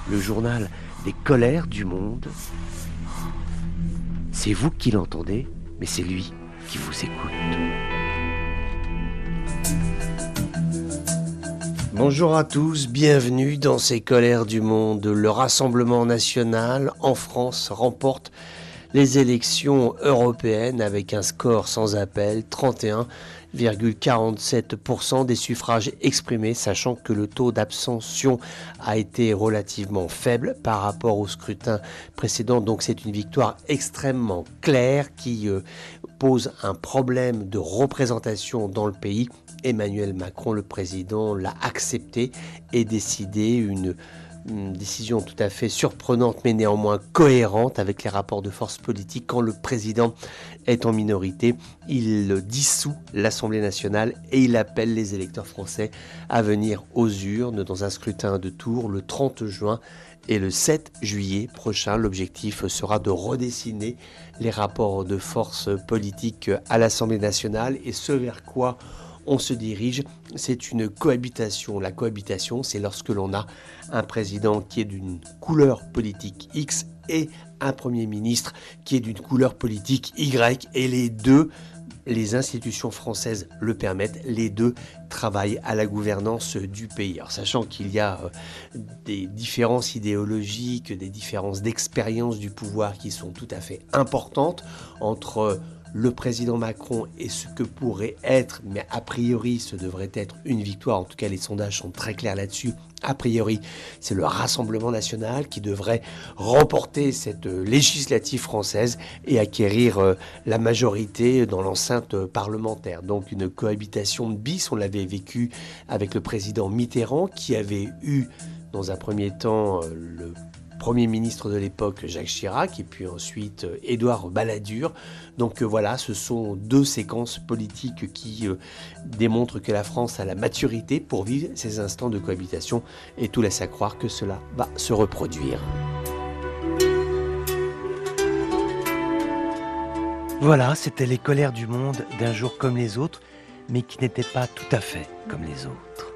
le journal des colères du monde. C'est vous qui l'entendez, mais c'est lui qui vous écoute. Bonjour à tous, bienvenue dans ces colères du monde. Le Rassemblement national en France remporte les élections européennes avec un score sans appel, 31,47% des suffrages exprimés, sachant que le taux d'abstention a été relativement faible par rapport au scrutin précédent. Donc c'est une victoire extrêmement claire qui pose un problème de représentation dans le pays. Emmanuel Macron, le président, l'a accepté et décidé une décision tout à fait surprenante mais néanmoins cohérente avec les rapports de force politique. Quand le président est en minorité, il dissout l'Assemblée nationale et il appelle les électeurs français à venir aux urnes dans un scrutin de tour le 30 juin et le 7 juillet prochain. L'objectif sera de redessiner les rapports de force politique à l'Assemblée nationale et ce vers quoi on se dirige, c'est une cohabitation. La cohabitation, c'est lorsque l'on a un président qui est d'une couleur politique X et un Premier ministre qui est d'une couleur politique Y. Et les deux, les institutions françaises le permettent, les deux travaillent à la gouvernance du pays. Alors, sachant qu'il y a des différences idéologiques, des différences d'expérience du pouvoir qui sont tout à fait importantes entre le président Macron et ce que pourrait être, mais a priori ce devrait être une victoire, en tout cas les sondages sont très clairs là-dessus, a priori c'est le Rassemblement national qui devrait remporter cette législative française et acquérir la majorité dans l'enceinte parlementaire. Donc une cohabitation de bis, on l'avait vécu avec le président Mitterrand qui avait eu dans un premier temps le Premier ministre de l'époque Jacques Chirac et puis ensuite Édouard Balladur. Donc voilà, ce sont deux séquences politiques qui démontrent que la France a la maturité pour vivre ces instants de cohabitation et tout laisse à croire que cela va se reproduire. Voilà, c'était les colères du monde d'un jour comme les autres, mais qui n'étaient pas tout à fait comme les autres.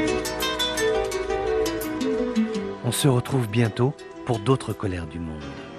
On se retrouve bientôt pour d'autres colères du monde.